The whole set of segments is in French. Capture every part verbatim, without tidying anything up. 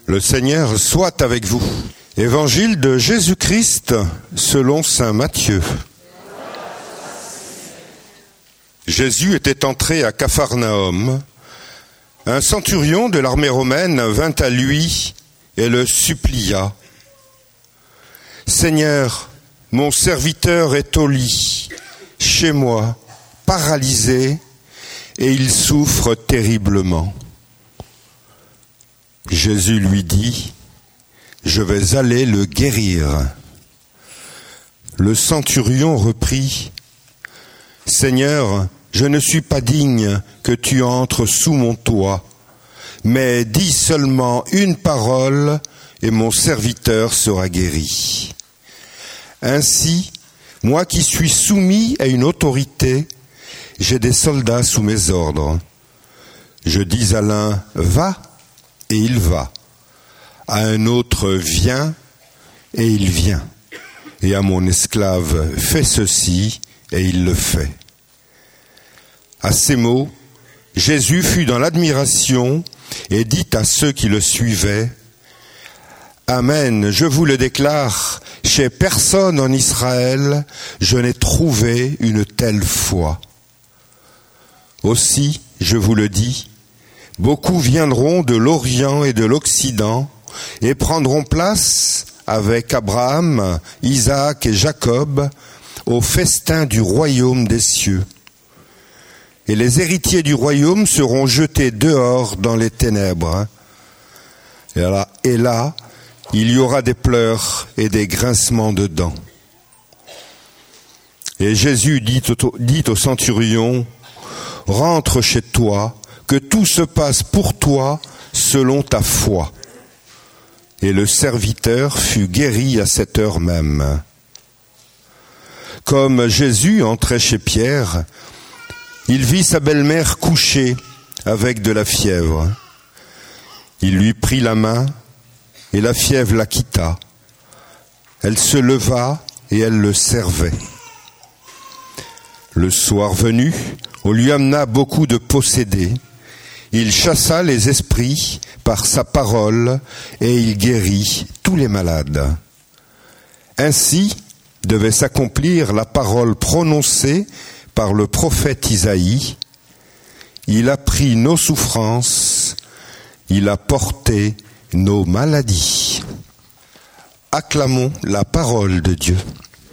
Le Seigneur soit avec vous. Évangile de Jésus-Christ selon saint Matthieu. Jésus était entré à Capharnaüm. Un centurion de l'armée romaine vint à lui et le supplia. « Seigneur, mon serviteur est au lit, chez moi, paralysé, et il souffre terriblement. » Jésus lui dit, « Je vais aller le guérir. » Le centurion reprit, « Seigneur, je ne suis pas digne que tu entres sous mon toit, mais dis seulement une parole et mon serviteur sera guéri. Ainsi, moi qui suis soumis à une autorité, j'ai des soldats sous mes ordres. Je dis à l'un, va, et il va. À un autre, viens, et il vient. Et à mon esclave, fais ceci, et il le fait. » À ces mots, Jésus fut dans l'admiration et dit à ceux qui le suivaient, « Amen, je vous le déclare, chez personne en Israël, je n'ai trouvé une telle foi. Aussi, je vous le dis, beaucoup viendront de l'Orient et de l'Occident et prendront place avec Abraham, Isaac et Jacob au festin du royaume des cieux. Et les héritiers du royaume seront jetés dehors dans les ténèbres. Et là, et là, il y aura des pleurs et des grincements de dents. » Et Jésus dit au, dit au centurion, « Rentre chez toi, que tout se passe pour toi selon ta foi. » Et le serviteur fut guéri à cette heure même. Comme Jésus entrait chez Pierre, il vit sa belle-mère couchée avec de la fièvre. Il lui prit la main et la fièvre la quitta. Elle se leva et elle le servait. Le soir venu, on lui amena beaucoup de possédés. Il chassa les esprits par sa parole et il guérit tous les malades. Ainsi devait s'accomplir la parole prononcée par le prophète Isaïe. Il a pris nos souffrances, il a porté nos maladies. Acclamons la parole de Dieu.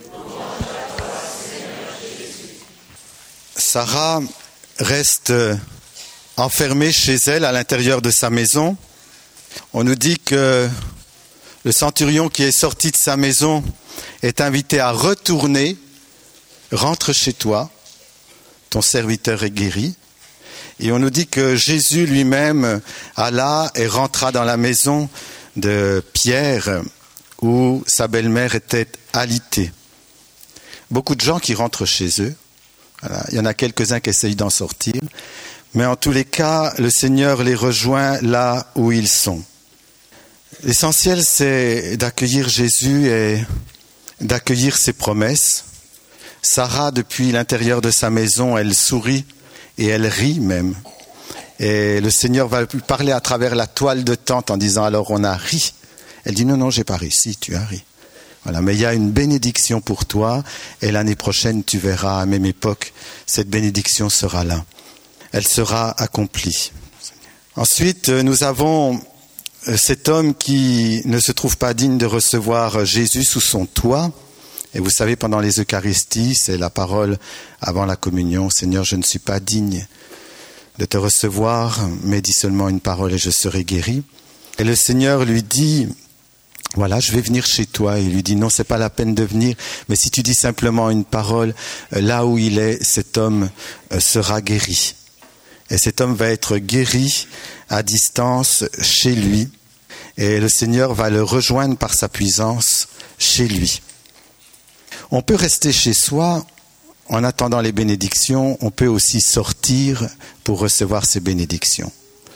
Sarah reste enfermée chez elle, à l'intérieur de sa maison. On nous dit que le centurion qui est sorti de sa maison est invité à retourner. Rentre chez toi, ton serviteur est guéri. Et on nous dit que Jésus lui-même alla et rentra dans la maison de Pierre où sa belle-mère était alitée. Beaucoup de gens qui rentrent chez eux. Voilà. Il y en a quelques-uns qui essayent d'en sortir. Mais en tous les cas, le Seigneur les rejoint là où ils sont. L'essentiel, c'est d'accueillir Jésus et d'accueillir ses promesses. Sarah, depuis l'intérieur de sa maison, elle sourit et elle rit même. Et le Seigneur va lui parler à travers la toile de tente en disant « Alors on a ri ». Elle dit « Non, non, j'ai pas ri. Si, tu as ri. » Voilà, mais il y a une bénédiction pour toi et l'année prochaine, tu verras, à même époque, cette bénédiction sera là. Elle sera accomplie. Ensuite, nous avons cet homme qui ne se trouve pas digne de recevoir Jésus sous son toit. Et vous savez, pendant les Eucharisties, c'est la parole avant la communion. « Seigneur, je ne suis pas digne de te recevoir, mais dis seulement une parole et je serai guéri. » Et le Seigneur lui dit, « Voilà, je vais venir chez toi. » Et il lui dit, « Non, c'est pas la peine de venir, mais si tu dis simplement une parole, là où il est, cet homme sera guéri. » Et cet homme va être guéri à distance chez lui. Et le Seigneur va le rejoindre par sa puissance chez lui. On peut rester chez soi en attendant les bénédictions. On peut aussi sortir pour recevoir ces bénédictions.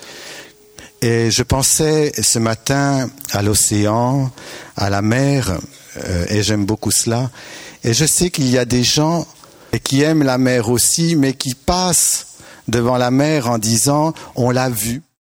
Et je pensais ce matin à l'océan, à la mer, euh, et j'aime beaucoup cela. Et je sais qu'il y a des gens qui aiment la mer aussi, mais qui passent devant la mer en disant « on l'a vu ».